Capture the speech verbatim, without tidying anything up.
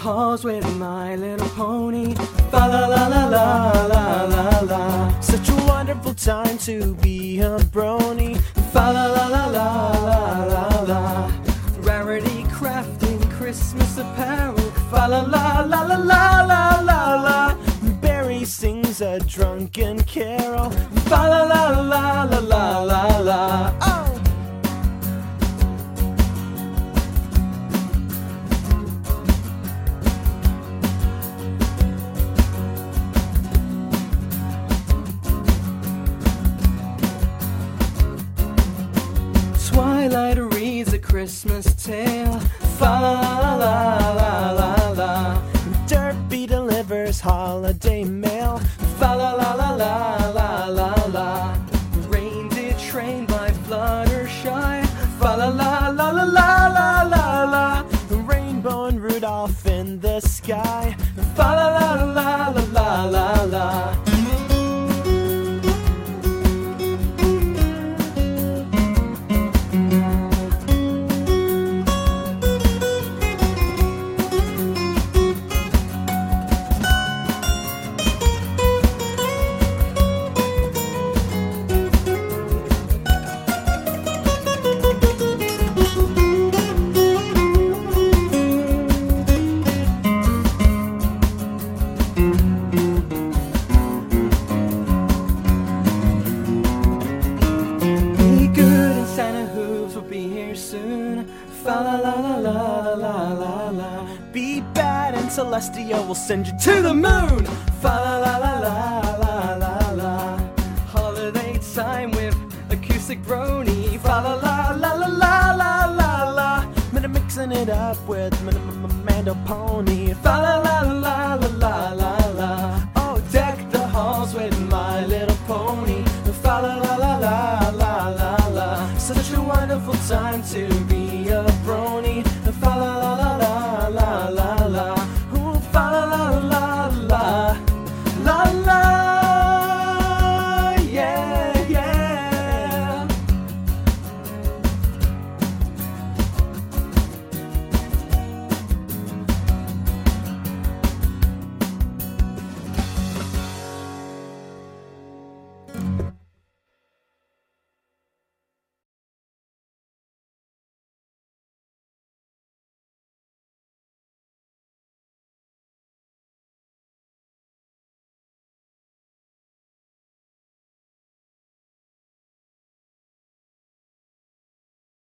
halls with My Little Pony. Fa la la la la la la la. Such a wonderful time to be a brony. Fa la la la la la la la. Rarity crafting Christmas apparel. Fa la la la la la la la la. Barry sings a drunken carol. Fa la la la la la la la. Oh! Twilight reads a Christmas tale. Fa la la la la la. Derpy delivers holiday mail. Fa la la la la la la la. Reindeer trained by Fluttershy. Fa la la la la la la la la. Rainbow and Rudolph in the sky. Fa la la la la la la la. Fa la la la la la la la. Be bad and Celestia will send you to the moon. Fa la la la la la la la. Holiday time with acoustic brony. Fa la la la la la la la la. Mixing it up with Mando Pony. Fa la la la la la la.